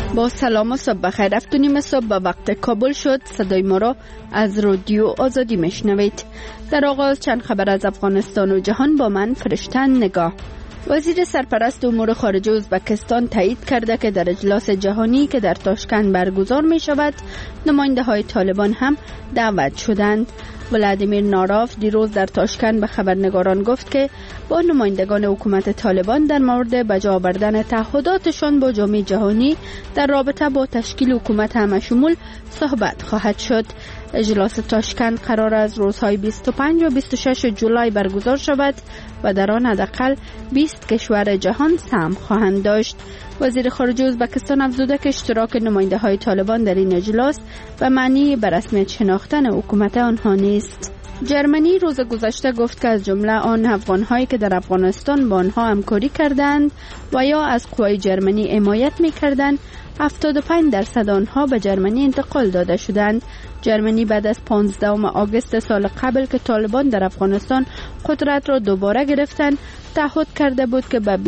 با سلام و صبح بخیر. 7:30 صبح به وقت کابل شد. صدای ما را از رادیو آزادی میشنوید. در آغاز چند خبر از افغانستان و جهان با من فرشتن نگاه. وزیر سرپرست امور خارجه ازبکستان تایید کرده که در اجلاس جهانی که در تاشکند برگزار می شود نماینده های طالبان هم دعوت شدند. ولادیمیر ناراف دیروز در تاشکند به خبرنگاران گفت که با نمایندگان حکومت طالبان در مورد بجا آوردن تعهداتشان با جامعه جهانی در رابطه با تشکیل حکومت همشمول صحبت خواهد شد. اجلاس تاشکند قرار از روزهای 25 و 26 جولای برگزار شود و در آن حداقل 20 کشور جهان سهم خواهند داشت. وزیر خارجه ازبکستان افزوده که اشتراک نماینده های طالبان در این اجلاس به معنی به رسمیت شناختن حکومت آنها نیست. جرمنی روز گذشته گفت که از جمله آن افغان‌هایی که در افغانستان با آنها همکاری کردند و یا از قوای جرمنی حمایت می‌کردند 75% آنها به جرمنی انتقال داده شدند. جرمنی بعد از 15 آگوست سال قبل که طالبان در افغانستان قدرت را دوباره گرفتند تعهد کرده بود که به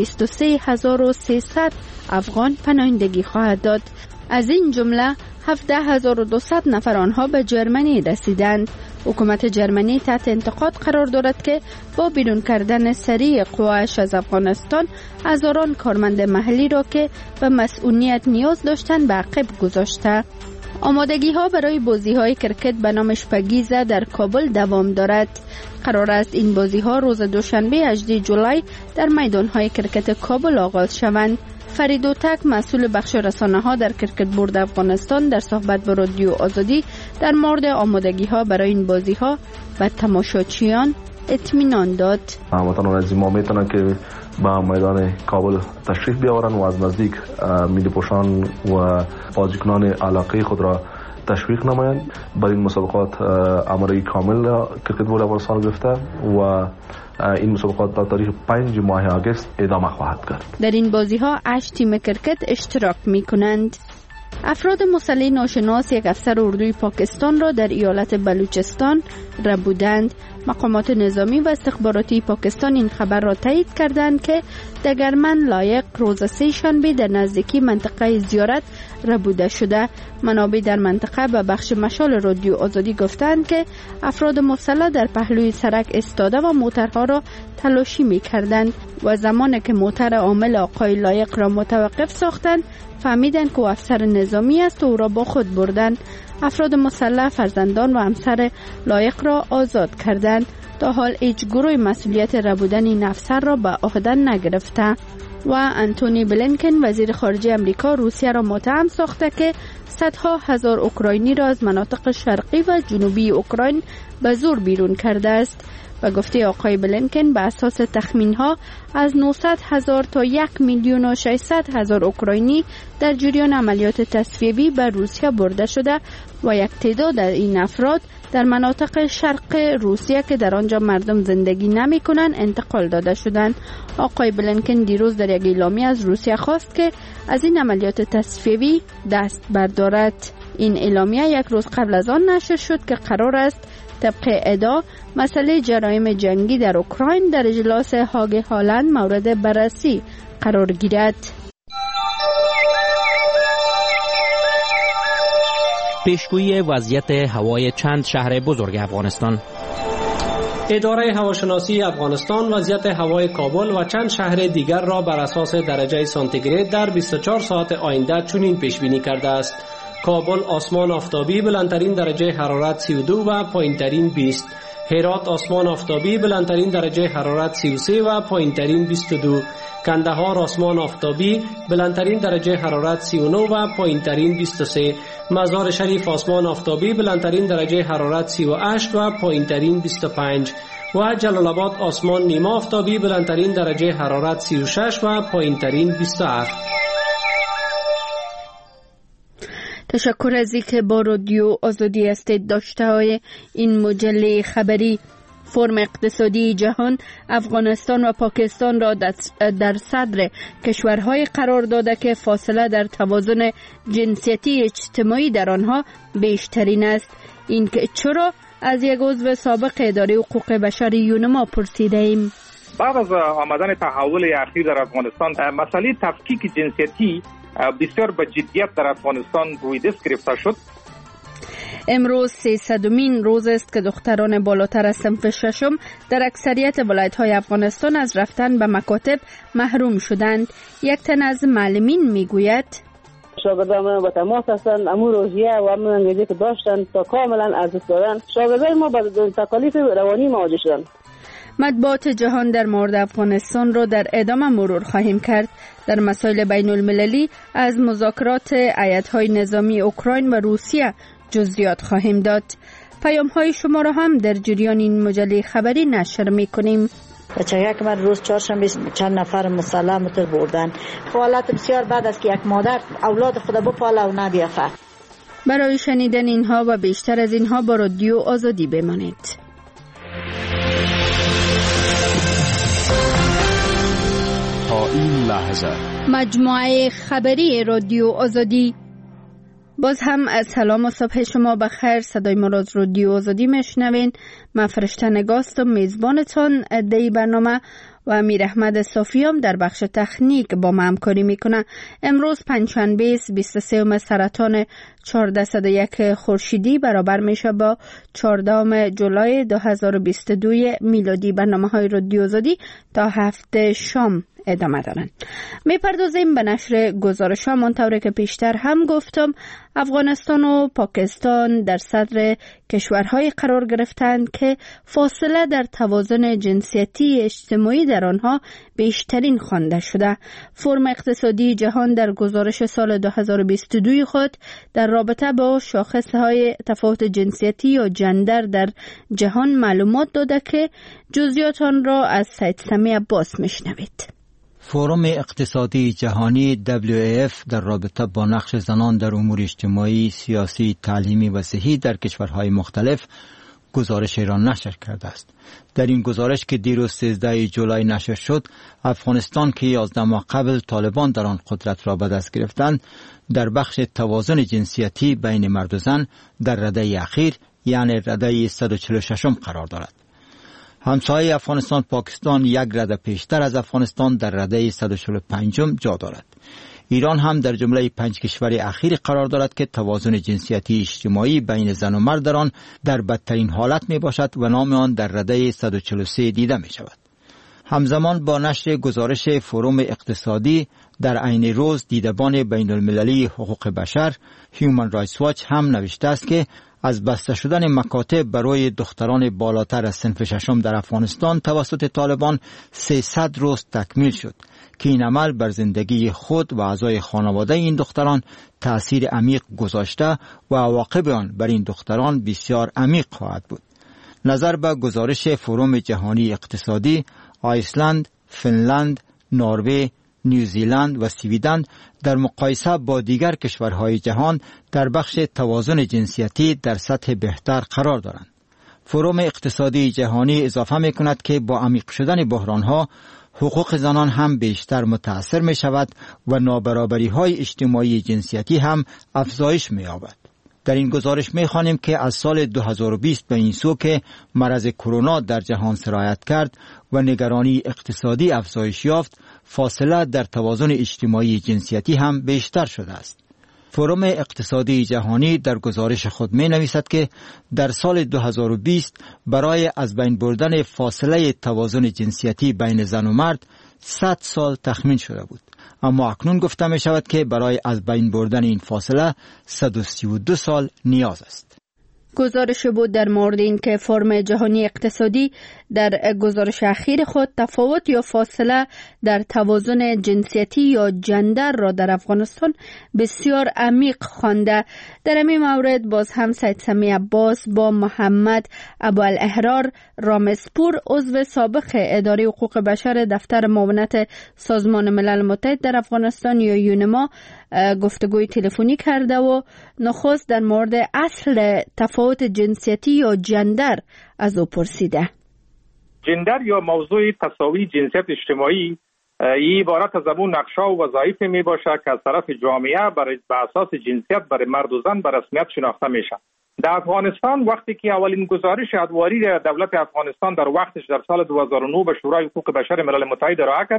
23300 افغان پناهندگی خواهد داد. از این جمله 17200 نفر آنها به جرمنی رسیدند. حکومت جرمنی تحت انتقاد قرار دارد که با بیرون کردن سریع قواش از افغانستان هزاران کارمند محلی را که به مسئولیت نیاز داشتند به عقب گذاشته. آمادگی ها برای بازی های کرکت به نام شپگیزه در کابل دوام دارد. قرار است این بازی ها روز دوشنبه 18 جولای در میدان های کرکت کابل آغاز شوند. فرید تک مسئول بخش رسانه ها در کرکت بورد افغانستان در صحبت با رادیو آزادی در مورد آمادگی ها برای این بازی ها به تماشاچیان اطمینان داد. هموطنان عزیز ما میتونن که به میدان کابل تشریف بیاورن و از نزدیک ملی پوشان و بازیکنان علاقه خود را تشویق نمایند. برای این مسابقات امری کامل کرکت بورد افغانستان گرفته و این مسابقات تا تاریخ 5 ماه آگوست ادامه خواهد کرد. در این بازی ها 8 تیم کرکت اشتراک می کنند. افراد مسلح ناشناس یک افسر اردوی پاکستان را در ایالت بلوچستان ربودند. مقامات نظامی و استخباراتی پاکستان این خبر را تایید کردند که دگرمن لایق روز سه شنبه در نزدیکی منطقه زیارت ربوده شده. منابع در منطقه به بخش مشال رادیو آزادی گفتند که افراد مسلح در پهلوی سرک ایستاده و موترها را تلاشی می کردند و زمانی که موتر عامل آقای لایق را متوقف ساختند فهمیدند که افسر نظامی است و او را با خود بردند. افراد مسلح فرزندان و همسر لایق را آزاد کردند. تا حال هیچ گروه مسئولیت ربودن این افسر را به عهده نگرفته. و انتونی بلینکن وزیر خارجه امریکا روسیه را متهم ساخته که صدها هزار اوکراینی را از مناطق شرقی و جنوبی اوکراین به زور بیرون کرده است. و گفته آقای بلینکن به اساس تخمین‌ها از 900,000 تا 1,600,000 اوکراینی در جریان عملیات تصفیه‌ای به روسیه برده شده و یک تعداد این افراد در مناطق شرق روسیه که در آنجا مردم زندگی نمی‌کنند انتقال داده شدند. آقای بلینکن دیروز در یک اعلامیه از روسیه خواست که از این عملیات تصفیه‌ای دست بردارد. این اعلامیه یک روز قبل از آن نشر شد که قرار است طبق ادعا مسئله جرایم جنگی در اوکراین در اجلاس هاگ هالند مورد بررسی قرار گیرد. پیشگویی وضعیت هوای چند شهر بزرگ افغانستان. اداره هواشناسی افغانستان وضعیت هوای کابل و چند شهر دیگر را بر اساس درجه سانتیگراد در 24 ساعت آینده چنین پیش بینی کرده است: کابل آسمان آفتابی بلندترین درجه حرارت 32 و پایینترین 20. هرات آسمان آفتابی بلندترین درجه حرارت 33 و پایینترین 22. کندهار آسمان آفتابی بلندترین درجه حرارت 39 و پایینترین 23. مزار شریف آسمان آفتابی بلندترین درجه حرارت 38 و پایینترین 25. و جلال آباد آسمان نیمه آفتابی بلندترین درجه حرارت 36 و پایینترین 27. تشکر از اینکه با رادیو آزادی هستید. داشته های این مجله خبری: فرم اقتصادی جهان افغانستان و پاکستان را در صدر کشورهای قرار داده که فاصله در توازن جنسیتی اجتماعی در آنها بیشترین است. این که چرا از یک عضو سابق اداره حقوق بشر یونما پرسیده ایم. بعد از آمدن تحول اخیر در افغانستان مسئله تفکیک جنسیتی بسیار به جدیت در افغانستان روی دست گرفته شد. امروز 300مین روز است که دختران بالاتر از صنف ششم در اکثریت ولایت‌های افغانستان از رفتن به مکاتب محروم شدند. یک تن از معلمین میگوید شاگردان با تماس هستند، امو روحیه و امو انگیزی که داشتن تا کاملا ارزش دارن. شاگردان ما با تکالیف روانی مواجه شدند. مطبوعات جهان در مورد افغانستان را در ادامه مرور خواهیم کرد. در مسائل بین المللی از مذاکرات ایت‌های نظامی اوکراین و روسیه جزئیات خواهیم داد. پیام‌های شما را هم در جریان این مجله خبری نشر می‌کنیم. بچه‌ها که من روز چهارشنبه چند نفر مسلح متر بردن. حالت بسیار بد است که یک مادر اولاد خود بپاله و ندیافه. برای شنیدن اینها و بیشتر از اینها با رادیو آزادی بمانید. تا این لحظه مجموعه خبری رادیو آزادی. باز هم از سلام و صبح شما بخیر. صدای ما از رادیو آزادی میشنوین. من فرشته نگاستم میزبانتان دی برنامه و امیر احمد صافیام در بخش تکنیک با ما همکاری میکنه. امروز پنجشنبه 23 سرطان 1401 خورشیدی برابر میشه با 14 جولای 2022 میلادی. برنامه‌های رادیو آزادی تا هفته شام ادامه دارن. میپردازیم به نشر گزارش ها. منطوری که پیشتر هم گفتم، افغانستان و پاکستان در صدر کشورهای قرار گرفتند که فاصله در توازن جنسیتی اجتماعی در آنها بیشترین خوانده شده. فرم اقتصادی جهان در گزارش سال 2022 خود در رابطه با شاخصهای تفاوت جنسیتی یا جندر در جهان معلومات داده که جزئیات آن را از سید سمی عباس میشنوید. فورم اقتصادی جهانی WEF در رابطه با نقش زنان در امور اجتماعی، سیاسی، تعلیمی و صحی در کشورهای مختلف گزارش را نشر کرده است. در این گزارش که دیروز 13 جولای نشر شد، افغانستان که 11 ماه قبل طالبان در آن قدرت را به دست گرفتند، در بخش توازن جنسیتی بین مرد و زن در رده اخیر یعنی رده 146 قرار دارد. همسایه افغانستان پاکستان یک رده پیشتر از افغانستان در رده 145 جا دارد. ایران هم در جمله 5 کشور اخیر قرار دارد که توازن جنسیتی اجتماعی بین زن و مرد در آن در بدترین حالت می باشد و نام آن در رده 143 دیده می شود. همزمان با نشر گزارش فروم اقتصادی در عین روز، دیدبان بین المللی حقوق بشر هیومن رایتس واچ هم نوشته است که از بسته شدن مکاتب برای دختران بالاتر از صنف ششم در افغانستان توسط طالبان 300 روز تکمیل شد که این عمل بر زندگی خود و اعضای خانواده این دختران تأثیر عمیق گذاشته و عواقب آن بر این دختران بسیار عمیق خواهد بود. نظر به گزارش فروم جهانی اقتصادی، آیسلند، فنلند، نروژ، نیوزیلند و سویدن در مقایسه با دیگر کشورهای جهان در بخش توازن جنسیتی در سطح بهتر قرار دارند. فروم اقتصادی جهانی اضافه می کند که با عمیق شدن بحرانها حقوق زنان هم بیشتر متاثر می شود و نابرابری های اجتماعی جنسیتی هم افزایش می یابد. در این گزارش می خوانیم که از سال 2020 به این سو که مرض کرونا در جهان سرایت کرد و نگرانی اقتصادی افزایش یافت، فاصله در توازن اجتماعی جنسیتی هم بیشتر شده است. فروم اقتصادی جهانی در گزارش خود می نویسد که در سال 2020 برای از بین بردن فاصله توازن جنسیتی بین زن و مرد 100 سال تخمین شده بود، اما اکنون گفته می شود که برای از بین بردن این فاصله 132 سال نیاز است. گزارش بود در مورد این که فرم جهانی اقتصادی در گزارش اخیر خود تفاوت یا فاصله در توازن جنسیتی یا جندر را در افغانستان بسیار عمیق خوانده. در این مورد باز هم سید سمی عباس با محمد ابوالاحرار رامسپور، عضو سابق اداره حقوق بشر دفتر معاونت سازمان ملل متحد در افغانستان یا یونما گفتگوی تلفنی کرده و نخست در مورد اصل تفاوت جنسیتی یا جندر از او پرسیده. جندر یا موضوع تساوی جنسیت اجتماعی این عبارت از همون نقشه و وظایف می باشه که از طرف جامعه به اساس جنسیت برای مرد و زن به رسمیت شناخته میشه. در افغانستان وقتی که اولین گزارش ادواری دولت افغانستان در وقتش در سال 2009 به شورای حقوق بشر ملل متحد ارائه کرد،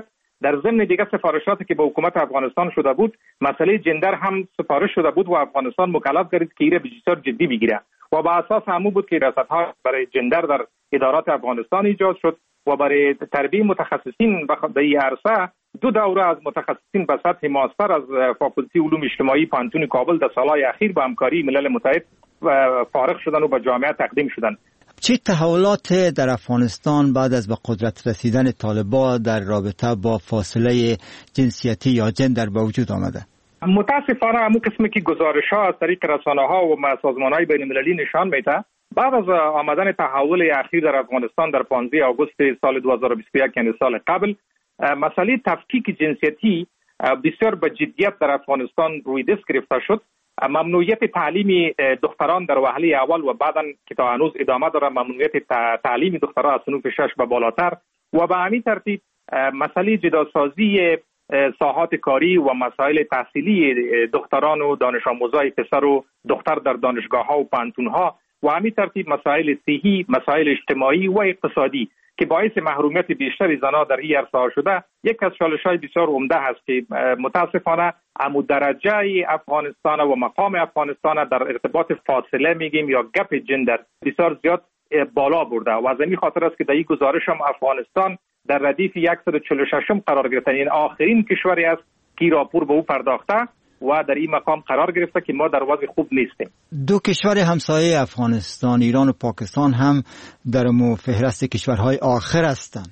در ضمن دیگه سفارشاتی که به حکومت افغانستان شده بود، مسئله جندر هم سفارش شده بود و افغانستان مکلف گردید که ایره بسیار جدی بگیره و با اساس همون بود که ریاست‌ها برای جندر در ادارات افغانستان ایجاد شد و برای تربیت متخصصین در این عرصه 2 دوره از متخصصین به سطح ماستر از فاکولته علوم اجتماعی پانتون کابل در سالهای اخیر با همکاری ملل متحد فارغ شدن و به جامعه تقدیم شدن. چه تحولات در افغانستان بعد از به قدرت رسیدن طالبان در رابطه با فاصله جنسیتی یا جندر به وجود آمده؟ متاسفانه همون قسمی که گزارش‌ها از طریق رسانه‌ها و سازمان‌های بین‌المللی نشان میده، بعد از آمدن تحول اخیر در افغانستان در 15 آگوست سال 2021 یعنی سال قبل، مسئله تفکیک جنسیتی بسیار به جدیت در افغانستان روی دست گرفته شد. ممنوعیت تعلیم دختران در وهله اول و بعداً که تا هنوز ادامه داره ممنوعیت تعلیم دختران از صنوف 6 به بالاتر و به همین ترتیب مسئله جداسازی ساحات کاری و مسائل تحصیلی دختران و دانش آموزای پسر و دختر در دانشگاه‌ها و پانتون‌ها و همین ترتیب مسائل صحی، مسائل اجتماعی و اقتصادی که باعث محرومیت بیشتر زنان در این عرصه شده، یک از چالش‌های بسیار عمده است که متاسفانه عمود درجه افغانستان و مقام افغانستان در ارتباط فاصله میگیم یا گپ جندر بسیار زیاد بالا برده و از این خاطر است که در این گزارش هم افغانستان در ردیف 146 قرار گرفته. این آخرین کشوری است که راپور به او پرداخته و در این مقام قرار گرفته که ما در وضع خوب نیستیم. 2 کشور همسایه افغانستان، ایران و پاکستان هم در فهرست کشورهای آخر هستند.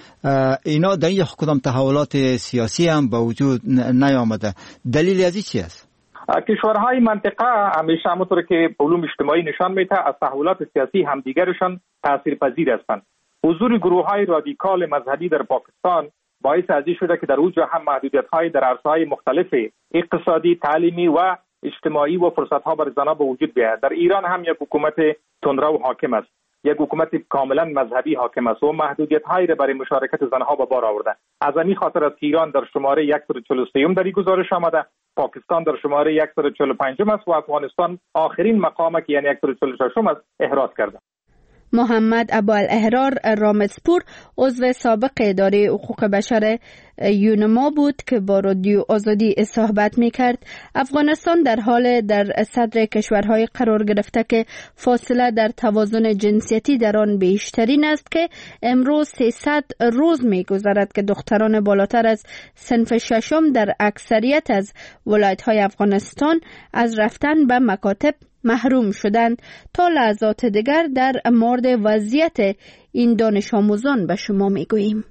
اینا در این کدام تحولات سیاسی هم به وجود نیامده. دلیل از این چی است؟ کشورهای منطقه همیشه همونطور که علوم اجتماعی نشان میده از تحولات سیاسی همدیگرشان تاثیرپذیر هستند. حضور گروه‌های رادیکال مذهبی در پاکستان باعث از این شده که در اوج هم محدودیت‌های در عرصه‌های مختلف اقتصادی، تعلیمی و اجتماعی و فرصت‌ها برای زنان به وجود بیاید. در ایران هم یک حکومت تندرو حاکم است، یک حکومت کاملا مذهبی حاکم است و محدودیت‌هایی را برای مشارکت زنها به بار آورده. از این خاطر است که ایران در شماره 143 در این گزارش آمده، پاکستان در شماره 145 است و افغانستان آخرین مقام که یعنی 146 است احراز کرده. محمد ابوالاحرار رامزپور عضو سابق اداره حقوق بشر یونما بود که با رادیو آزادی صحبت می‌کرد. افغانستان در حال در صدر کشورهای قرار گرفته که فاصله در توازن جنسیتی در آن بیشترین است که امروز 300 روز می‌گذرد که دختران بالاتر از صنف 6 در اکثریت از ولایت‌های افغانستان از رفتن به مکاتب محروم شدند. تا لحظات دیگر در مورد وضعیت این دانش آموزان به شما میگوییم.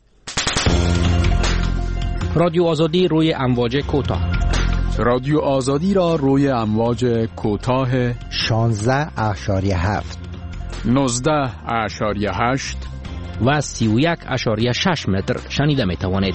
رادیو آزادی روی امواج کوتاه. رادیو آزادی را روی امواج کوتاه 16.7 19.8 و 31.6 متر شنیده می توانید.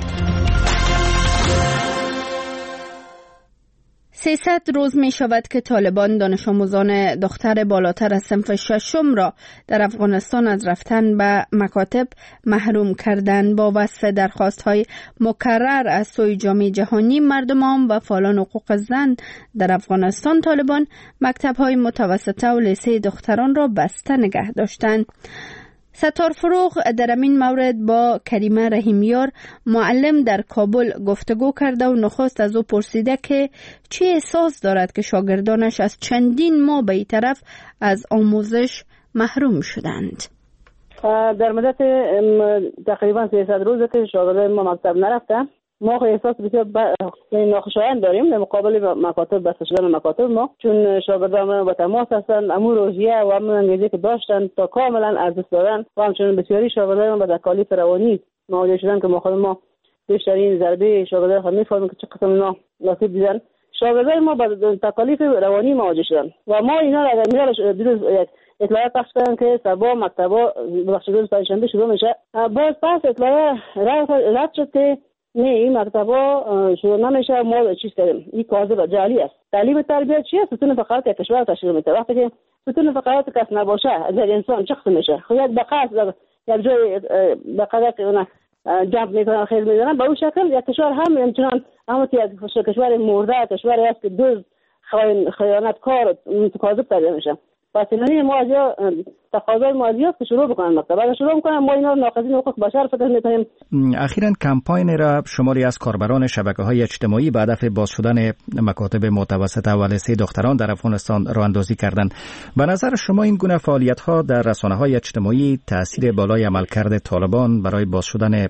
300 روز می شود که طالبان دانش آموزان دختر بالاتر از صنف 6 را در افغانستان از رفتن به مکاتب محروم کردند. با وصف درخواست‌های مکرر از سوی جامعه جهانی، مردمان و فعالان حقوق زن در افغانستان، طالبان مکتب‌های متوسطه و لیسه دختران را بسته نگه داشتند. ستار فروغ در این مورد با کریمه رحیمیار معلم در کابل گفتگو کرده و نخست از او پرسیده که چه احساس دارد که شاگردانش از چندین ماه به این طرف از آموزش محروم شدند. در مدت تقریبا 300 روزه که شاگردان ما مکتب نرفتن. ما احساس بسیار ناخوشایند داریم در مقابل مکاتب بسته شدن مکاتب ما، چون شاگردان با تماس هستند، امور روحیه و امور انگیزی که داشتن تا کاملا از دست دادن و همچنین بسیاری شاگردان با تکالیف روانی مواجه شدن که ما بیشترین ضربه شاگردان خود می‌فهمیم که چه قسم اینا نصیب دیدن. شاگردان ما با تکالیف روانی مواجه شدن و ما اینا را اگر می‌ریم اطلاعات پخش کردن که سبا مکتبا بخش روز پنجشنبه شروع میشه. باز پس اطلاعات رد شد که نه این مکتبا شروع نمیشه، ما چیز کردیم این کاذب جعلی است. تعلیم تربیت چیه؟ ستون فقرات یک کشور تشکیل میده. وقتی که ستون فقرات کس نباشه از انسان چه قسم میشه؟ خود بقاس یک جای بقاس که جمع میکنن خیلی میزنن به اون شکل یک کشور هم همچنان اما که یک کشور مرده، کشوری است که دوز خیانتکار کاذب تربیت میشه. پس اینانی ما از تقاضای ما از که شروع بکنن مکتب. اگر شروع بکنن ما اینا ناقضین حقوق بشر فکر می‌کنیم. اخیراً کمپاین را شماری از کاربران شبکه‌های اجتماعی به هدف باز شدن مکاتب متوسطه و لیسه دختران در افغانستان راه اندازی کردند. به نظر شما این گونه فعالیت‌ها در رسانه‌های اجتماعی تأثیر بالای عملکرد طالبان برای باز شدن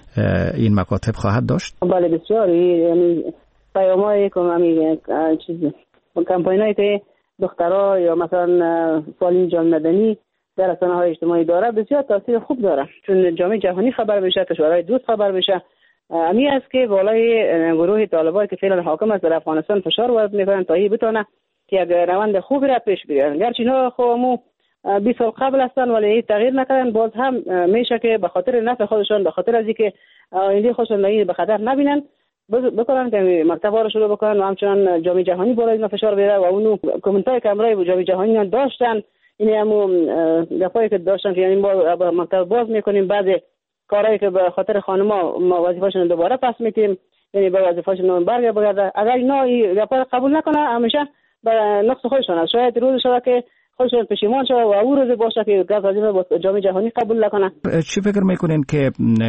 این مکاتب خواهد داشت؟ بله بسیار. یعنی پیامایی که همین چیز کمپاینایی که دخترها یا مثلا فعالین جامعه مدنی در رسانه‌های اجتماعی داره بسیار تاثیر خوب داره، چون جامعه جهانی خبر بشه، کشورهای دوست خبر بشه. امی است که بالای گروه طالبان که فعلا حاکم است در افغانستان فشار وارد میکنن تا این بتونه که یک روند خوبی را پیش بگیرن. گرچه اینا خودمو 20 سال قبل هستن ولی تغییر نکردن، باز هم میشه که به خاطر نفع خودشون، به خاطر از اینکه آینده خودشون به خطر نبینن بکنن که مکتب‌ها رو شروع بکنن و همچنان جامعه جهانی بالای اینا فشار بیاره و اونو کامنتای کمرای جامعه جهانی داشتن. این همون گپایی که داشتن که یعنی ما مکتب باز میکنیم، بعد کارهایی که به خاطر خانم‌ها ما وظیفه‌شون دوباره پس میتیم، یعنی به وظیفه‌شون برگرده. اگر اینا این گپا قبول نکنه همیشه به نقص خودشون است. شاید روز شده که خودشون پشیمان شده و اون روز باشه که گپ از این جامعه جهانی قبول نکنه. چی فکر میکنین که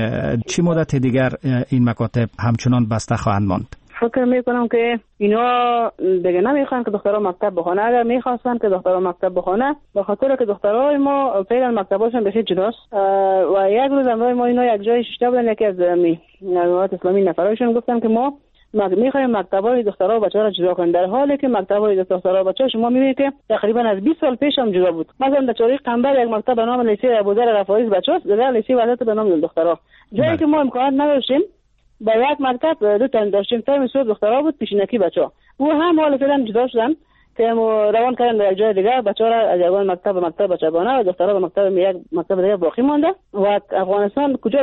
چی مدت دیگر این مکاتب همچنان بسته خواهند ماند؟ فکر میکنم که اینا دیگه نمیخوان که دخترها مکتب بخونه. اگر میخواستن که دخترها مکتب بخونه، به خاطر که دخترای ما فعلا مکتباشون بخیر جداست و یک روز امروز ما اینا یک جای شیشته بودن، یکی از جماعت اسلامی نفرایشون گفتن که ما میخوایم مکتبای دخترها و بچه‌ها رو جدا کنیم، در حالی که مکتبای دخترها و بچه‌ها شما میبینید که تقریبا از 20 سال پیش هم جدا بود. مثلا در چاری قنبر یک مکتب به نام لیسه ابوذر رفاعی بچه‌ها، در لیسه وحدت به نام دخترها، جایی که ما امکانات نداشتیم با یک مکتب دو تا داشتیم، تایم صبح دخترها بود، پیشینکی بچه‌ها. او هم حالا فعلا جدا شدن که روان کردن در جای دیگه، بچه‌ها را از یک مکتب به مکتب بچگانه و دخترها به مکتب دیگه باقی مانده. و افغانستان کجا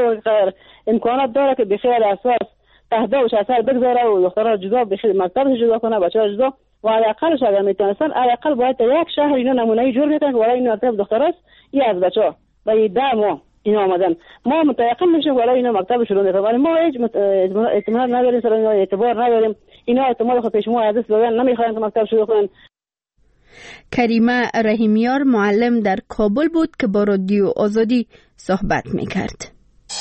امکانات داره که بخیر اساس تهده و اثر بگذاره و دخترها جدا بخیر مکتب جدا کنه، بچه‌ها جدا و علاقه‌اش اگر میتونستن علاقه باید یک شهر اینا نمونه‌ای جور میکنن که برای این مکتب دختراست این از بچه‌ها و این دما اینا آمدن. ما متيقن میشیم برای اینا مکتب شروع میکنیم ولی ما هیچ اطمینان نداریم، سر اینا اعتبار نداریم. اینا احتمال خود پیش ما از دست دادن نمیخوان که مکتب شروع کنن. کریمه رحیمیار معلم در کابل بود که با رادیو آزادی صحبت میکرد.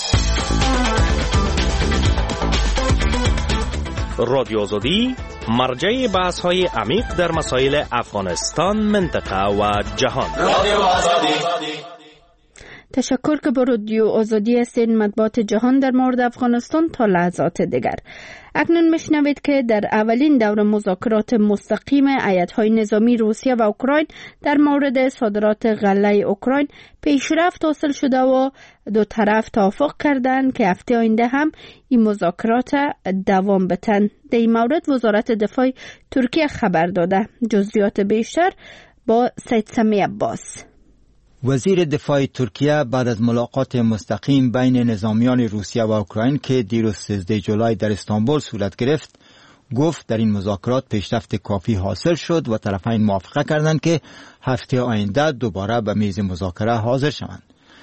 رادیو آزادی مرجع بحث‌های عمیق در مسائل افغانستان، منطقه و جهان. رادیو آزادی. تشکر که با رادیو آزادی هستین. مطبوعات جهان در مورد افغانستان تا لحظات دیگر. اکنون میشنوید که در اولین دور مذاکرات مستقیم هیئت‌های نظامی روسیه و اوکراین در مورد صادرات غله اوکراین پیشرفت حاصل شده و دو طرف توافق کردند که هفته آینده هم این مذاکرات دوام بتن. در این مورد وزارت دفاع ترکیه خبر داده. جزئیات بیشتر با سید سمی عباس. وزیر دفاع ترکیه بعد از ملاقات مستقیم بین نظامیان روسیه و اوکراین که دیروز 13 جولای در استانبول صورت گرفت، گفت در این مذاکرات پیشرفت کافی حاصل شد و طرفین موافقه کردند که هفته آینده دوباره به میز مذاکره حاضر شوند.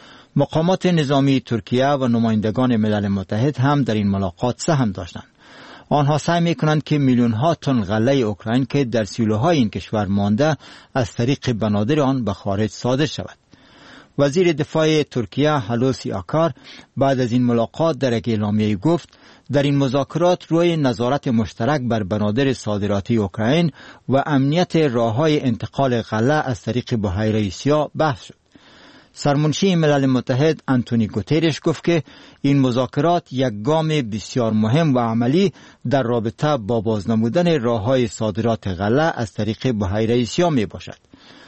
مقامات نظامی ترکیه و نمایندگان ملل متحد هم در این ملاقات سهم داشتند. آنها سعی می‌کنند که میلیون‌ها تن غله اوکراین که در سیلوهای این کشور مانده از طریق بنادر آن به خارج صادر شود. وزیر دفاع ترکیه هلوسی آکار بعد از این ملاقات در یک اعلامیه گفت در این مذاکرات روی نظارت مشترک بر بنادر صادراتی اوکراین و امنیت راه‌های انتقال غله از طریق بحیره سیاه بحث شد. سرمنشی ملل متحد آنتونی گوتریش گفت که این مذاکرات یک گام بسیار مهم و عملی در رابطه با بازنمودن راه‌های صادرات غله از طریق بحیره سیاه می باشد.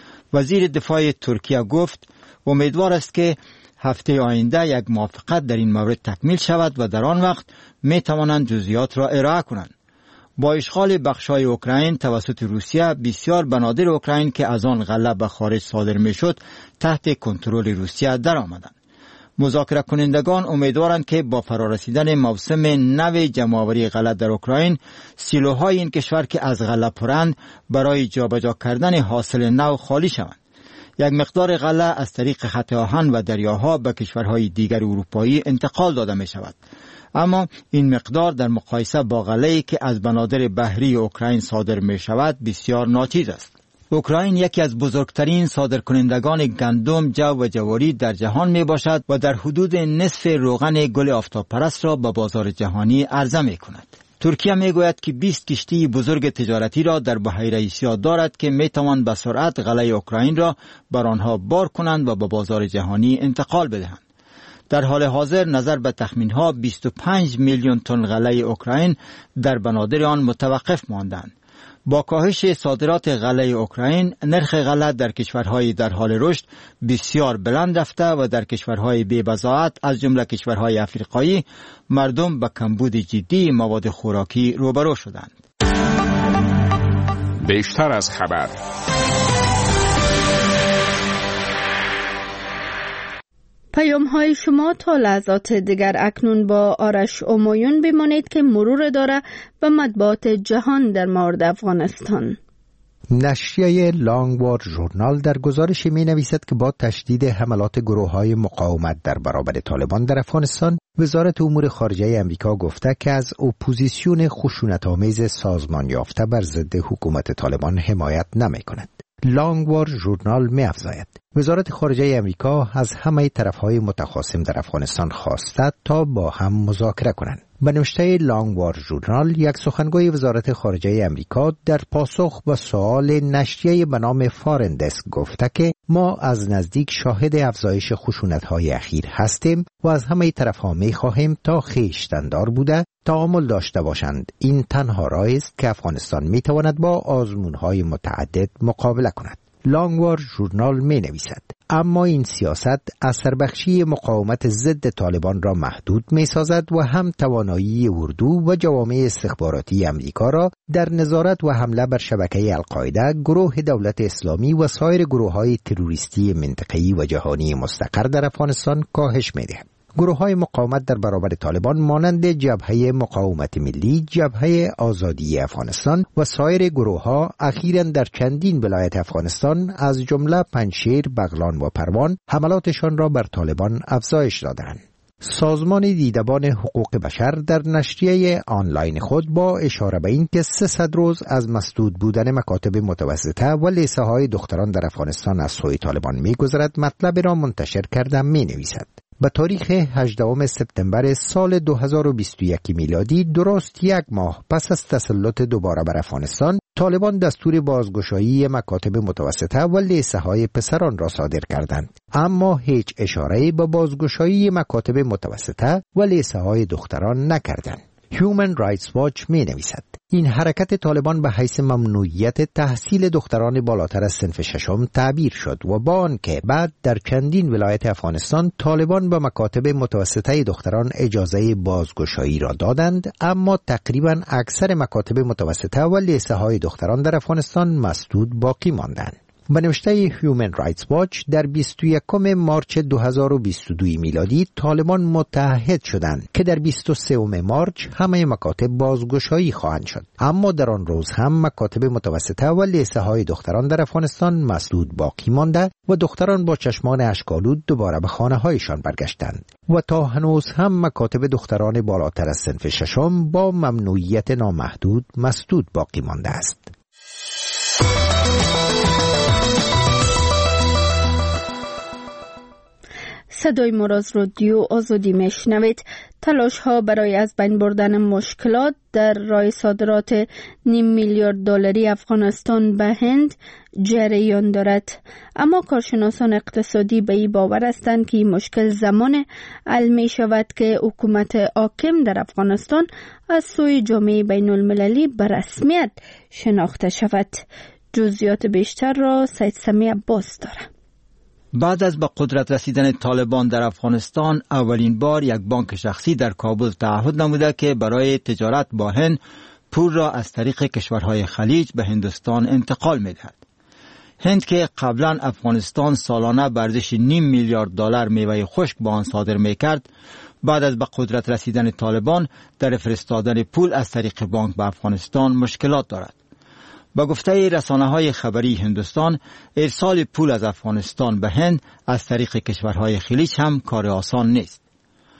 وزیر دفاع ترکیه گفت امیدوار است که هفته آینده یک موافقت در این مورد تکمیل شود و در آن وقت می توانند جزئیات را ارائه کنند. با اشغال بخش‌های اوکراین توسط روسیه، بسیار بنادر اوکراین که از آن غله به خارج صادر می‌شد تحت کنترل روسیه درآمدند. مذاکره کنندگان امیدوارند که با فرارسیدن موسم نو جمع‌آوری غله در اوکراین، سیلوهای این کشور که از غله پرند برای جابجا کردن حاصل نو خالی شوند. یک مقدار غله از طریق خط آهن و دریاها به کشورهای دیگر اروپایی انتقال داده می شود. اما این مقدار در مقایسه با غله‌ای که از بنادر بحری اوکراین صادر می شود بسیار ناچیز است. اوکراین یکی از بزرگترین صادرکنندگان گندم، جو و جواری در جهان می باشد و در حدود نصف روغن گل آفتابپرست را به بازار جهانی عرضه می کند. ترکیه می گوید که 20 کشتی بزرگ تجارتی را در بحیره سیاه دارد که می توان به سرعت غله اوکراین را بر آنها بار کنند و به بازار جهانی انتقال بدهند. در حال حاضر نظر به تخمین‌ها 25 میلیون تن غله اوکراین در بنادر آن متوقف ماندند. با کاهش صادرات غله اوکراین، نرخ غله در کشورهای در حال رشد بسیار بلند رفته و در کشورهای بی‌بضاعت از جمله کشورهای افریقایی مردم به کمبود جدی مواد خوراکی روبرو شدند. بیشتر از خبر. پیام های شما تا لحظات دیگر. اکنون با آرش امایون بمانید که مرور داره به مطبوعات جهان در مورد افغانستان. نشریه لانگ وار ژورنال در گزارش می نویسد که با تشدید حملات گروه‌های مقاومت در برابر طالبان در افغانستان، وزارت امور خارجه امریکا گفته که از اپوزیسیون خشونت‌آمیز سازمان یافته بر ضد حکومت طالبان حمایت نمی‌کند. لانگ وار ژورنال می‌افزاید وزارت خارجه امریکا از همه طرف‌های متخاصم در افغانستان خواسته تا با هم مذاکره کنند. به نوشته لانگ وار ژورنال، یک سخنگوی وزارت خارجه امریکا در پاسخ به سوال نشریه به نام فارن دسک گفته که ما از نزدیک شاهد افزایش خشونت‌های اخیر هستیم و از همه طرف‌ها می‌خواهیم تا خویشتن‌دار بوده تعامل داشته باشند. این تنها راهی است که افغانستان می‌تواند با آزمون‌های متعدد مقابله کند. لانگ وار ژورنال می‌نویسد اما این سیاست اثربخشی مقاومت ضد طالبان را محدود می‌سازد و هم توانایی اردو و جوامع استخباراتی امریکا را در نظارت و حمله بر شبکه القاعده، گروه دولت اسلامی و سایر گروه‌های تروریستی منطقه‌ای و جهانی مستقر در افغانستان کاهش می‌دهد. گروه‌های مقاومت در برابر طالبان مانند جبهه مقاومت ملی، جبهه آزادی افغانستان و سایر گروه‌ها اخیراً در چندین ولایت افغانستان از جمله پنجشیر، بغلان و پروان حملاتشان را بر طالبان افزایش دادند. سازمان دیدبان حقوق بشر در نشریه آنلاین خود با اشاره به این که 300 روز از مسدود بودن مکاتب متوسطه و لیسه‌های دختران در افغانستان از سوی طالبان می‌گذرد، مطلب را منتشر کرده می‌نویسد. به تاریخ 18 سپتامبر سال 2021 میلادی، درست یک ماه پس از تسلط دوباره بر افغانستان، طالبان دستور بازگشایی مکاتب متوسطه و لیسه‌های پسران را صادر کردند، اما هیچ اشاره‌ای به بازگشایی مکاتب متوسطه و لیسه‌های دختران نکردند. هیومن رایتس واچ می نویسد این حرکت طالبان به حیث ممنوعیت تحصیل دختران بالاتر از صنف ششم تعبیر شد و با آنکه بعد در چندین ولایت افغانستان طالبان به مکاتب متوسطه دختران اجازه بازگشایی را دادند، اما تقریبا اکثر مکاتب متوسطه و لیسه‌های دختران در افغانستان مسدود باقی ماندند. به نوشته هیومن رایتس واچ، در 21 مارچ 2022 میلادی طالبان متعهد شدند که در 23 مارچ همه مکاتب بازگشایی خواهند شد، اما در آن روز هم مکاتب متوسطه و لیسه‌های دختران در افغانستان مسدود باقی مانده و دختران با چشمان اشک‌آلود دوباره به خانه‌هایشان برگشتند و تا هنوز هم مکاتب دختران بالاتر از صنف ششم با ممنوعیت نامحدود مسدود باقی مانده است. صدای ما را از رادیو آزادی میشنوید. تلاش ها برای از بین بردن مشکلات در راه صادرات $500 میلیارد افغانستان به هند جریان دارد، اما کارشناسان اقتصادی به این باور هستند که این مشکل زمان حل می شود که حکومت حاکم در افغانستان از سوی جامعه بین المللی به رسمیت شناخته شود. جزئیات بیشتر را سید سمی عباس دارد. بعد از به قدرت رسیدن طالبان در افغانستان، اولین بار یک بانک شخصی در کابل تعهد نموده که برای تجارت با هند پول را از طریق کشورهای خلیج به هندوستان انتقال می‌دهد. هند که قبلا افغانستان سالانه به ارزش $500 میلیارد میوه خشک با آن صادر می‌کرد، بعد از به قدرت رسیدن طالبان در فرستادن پول از طریق بانک به افغانستان مشکلات دارد. با گفته رسانه‌های خبری هندوستان، ارسال پول از افغانستان به هند از طریق کشورهای خلیج هم کار آسان نیست.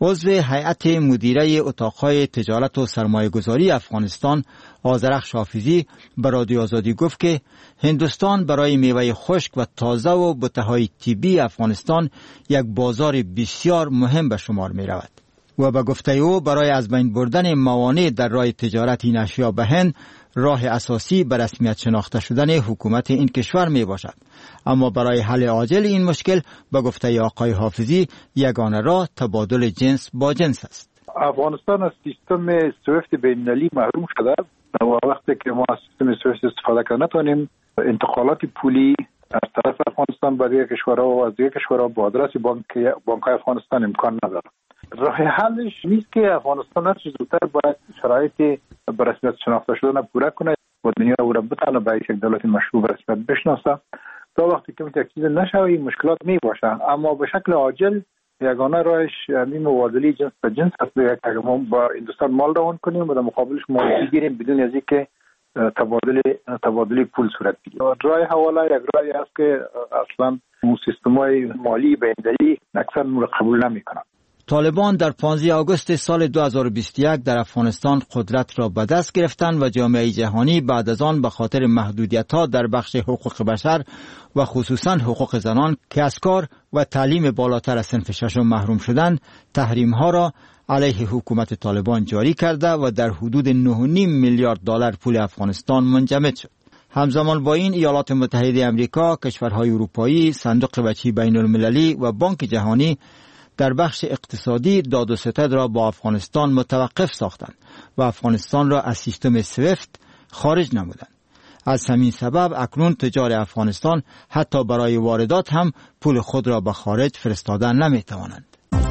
عضو هیئت مدیره اتاقهای تجارت و سرمایه‌گذاری افغانستان آذرخش حافظی به رادیو آزادی گفت که هندوستان برای میوه خشک و تازه و بوته‌های طبی افغانستان یک بازار بسیار مهم به شمار می رود و به گفته او برای از بین بردن موانع در راه تجارت این اشیا به هند راه اساسی به رسمیت شناخته شدن حکومت این کشور می باشد. اما برای حل عاجل این مشکل به گفته آقای حافظی یگانه راه تبادل جنس با جنس است. افغانستان از سیستم سویفت بین‌المللی محروم شده و وقتی که ما از سیستم سویفت استفاده کنیم نتونیم انتقالات پولی از طرف افغانستان به دیگر کشورها و از دیگر کشورها با آدرس بانک‌های افغانستان امکان نداره. راه حلش نیست که افغانستان هر چه زودتر باید شرایط به رسمیت شناخته شدن پوره کنه و دنیا او را بتونه به یک دولت مشروع به رسمیت بشناسه. تا وقتی که تکمیل نشه این مشکلات می باشه، اما به شکل عاجل یگانه راهش همین مبادله جنس به جنس است که ما با هندوستان مال روان کنیم و در مقابلش مال بگیریم بدون از اینکه تبادل پول صورت بگیره. راه حواله یک راهی است که اصلا سیستم‌های مالی بین‌المللی اکثر قبول نمی‌کنند. طالبان در 15 آگوست سال 2021 در افغانستان قدرت را به دست گرفتند و جامعه جهانی بعد از آن به خاطر محدودیت‌ها در بخش حقوق بشر و خصوصاً حقوق زنان که از کار و تعلیم بالاتر از صنف ششم محروم شدند، تحریم‌ها را علیه حکومت طالبان جاری کرده و در حدود 9.5 میلیارد دلار پول افغانستان منجمد شد. همزمان با این ایالات متحده آمریکا، کشورهای اروپایی، صندوق بچه بین‌المللی و بانک جهانی در بخش اقتصادی داد و ستد را با افغانستان متوقف ساختند و افغانستان را از سیستم سویفت خارج نمودند. از همین سبب اکنون تجار افغانستان حتی برای واردات هم پول خود را به خارج فرستادن نمی‌توانند.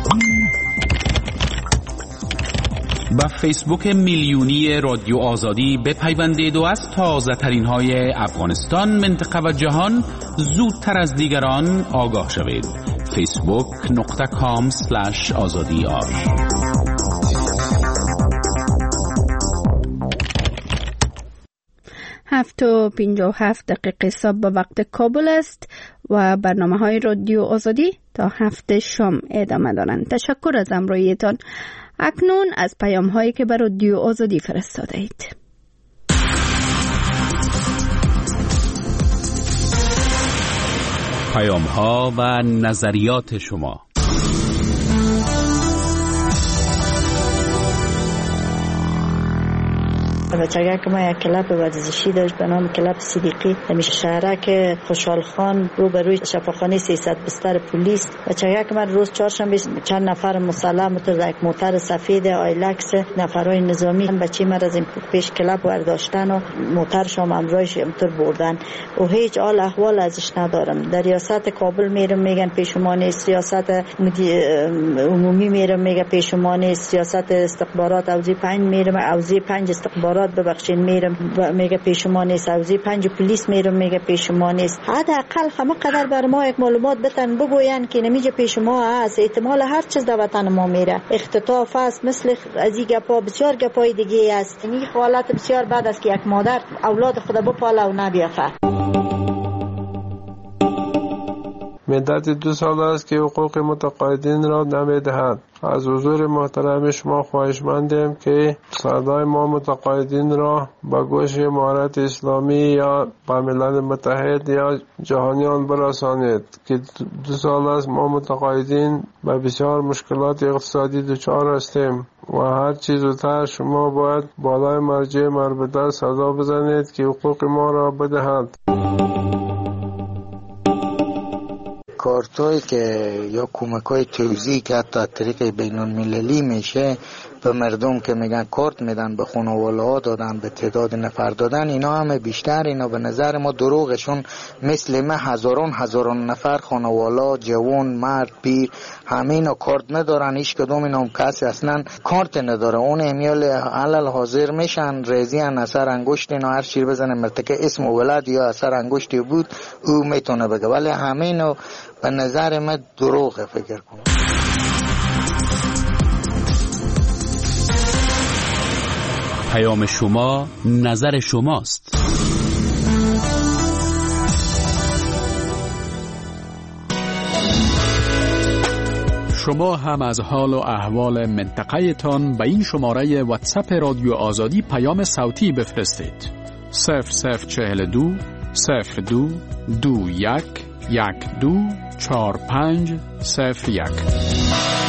با فیسبوک میلیونی رادیو آزادی بپیوندید و از تازه ترین های افغانستان، منطقه و جهان زودتر از دیگران آگاه شوید. facebook.com/azadi.ar 7:57 صبح به وقت کابل است و برنامه‌های رادیو آزادی تا 7 شام ادامه دارند. تشکر از همراهیتان. اکنون از پیام‌هایی که به رادیو آزادی فرستاده اید. پیام‌ها و نظریات شما. بچگاه که ما یک کلاب ورزشی داشت به نام کلاب صدیقی در شهرک خوشحال خان روبروی شفاخانه 300 بستر پلیس. بچگاه که من روز چهارشنبه چند نفر مسلح موتور یک موتر سفید آیلکس نفرای نظامی بچی من از این پیش کلاب برداشتن و موترشام امروز موتور بردن و هیچ حال احوال ازش ندارم. در ریاست کابل میرم میگن پیشمان سیاست عمومی میرم میگه پیشمان سیاست استخبارات اوزی 5 میرم اوزی 5 استخبارات ببخشید میرم میگه پیشمان نیست اوزی 5 پلیس میرم میگه پیشمان نیست. حداقل همه قدر بر ما یک معلومات بتن بگوین که نمیجه پیش ما هست. احتمال هر چیز در وطن ما میره اختطاف است، مثل از این گپا بسیار گپای دیگه است. این حالت بسیار بد است که یک مادر اولاد خود بپاله و نبیافه. مدت 2 سال است که حقوق متقاعدین را نمیدهند. از حضور محترم شما خواهشمندیم که صدای ما متقاعدین را با گوش امارت اسلامی یا با ملل متحد یا جهانیان برسانید که 2 سال است ما متقاعدین به بسیار مشکلات اقتصادی دچار هستیم و هر چیز زودتر شما باید بالای مرجع مربوطه صدا بزنید که حقوق ما را بدهند. کارتایی که یا کمک‌های توزیعی که حتی از طریق بین‌المللی میشه به مردم که میگن کارت میدن به خانواده‌ها دادن به تعداد نفر دادن، اینا همه بیشتر اینا به نظر ما دروغشون. مثل ما هزاران نفر خانواده جوان مرد پیر همه اینا کارت ندارن. هیچ کدوم اینا کسی اصلا کارت نداره. اون امیال علل حاضر میشن ریزیان اثر انگشت اینا هر چی بزنه مرتکه اسم ولد یا اثر انگشتی بود او میتونه بگه، ولی همه اینا به نظر من دروغه. فکر کنم پیام شما نظر شماست. شما هم از حال و احوال منطقه تان به این شماره واتساپ رادیو آزادی پیام صوتی بفرستید. 0042 02 21 12 45 01.